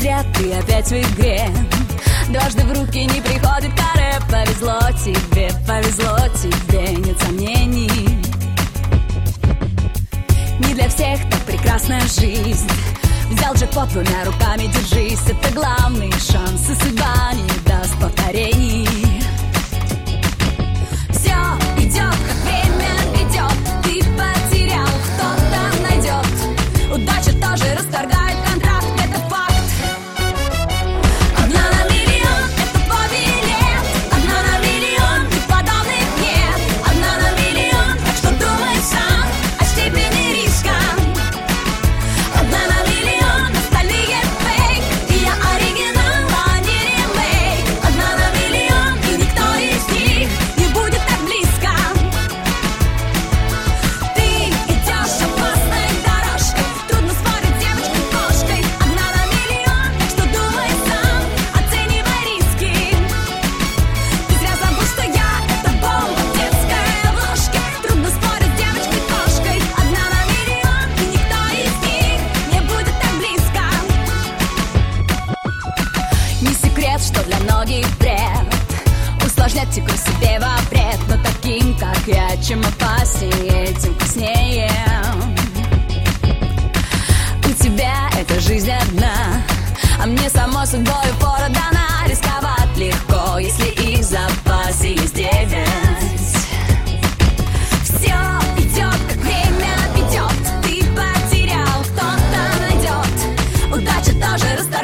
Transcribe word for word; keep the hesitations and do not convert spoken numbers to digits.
зря ты опять в игре. Дважды в руки не приходит каре. Повезло тебе, повезло тебе, нет сомнений. Не для всех так прекрасна жизнь. Взял джекпот двумя руками, держись. Это главный шанс, и судьба не даст повторений. Все идет, как время идет. Ты потерял, кто-то найдет. Удача тоже расторгает контракт, это факт. Одна на миллион, это твой билет. Одна на миллион, и подобных нет. Одна на миллион, так что думай сам о степени риска. Одна на миллион, остальные фейк. И я оригинал, а не ремейк. Одна на миллион, и никто из них не будет так близко. Ты идешь опасной дорожкой. Трудно спорить с девочкой-кошкой. Одна на миллион, так что думай сам, оценивай риски. Ты зря забудь, что я — это бомба в детской ложке. Трудно спорить с девочкой-кошкой. Одна на миллион, и никто из них не будет так близко. Не секрет, что для многих бред усложнять игру себе во вред. Но таким, как я, чем опаснее, тем вкуснее. У тебя эта жизнь одна, а мне само собой пора дана. Рисковать легко, если и в запасе есть девять. Все идет, как время ведет. Ты потерял, кто-то найдет. Удача тоже расторгает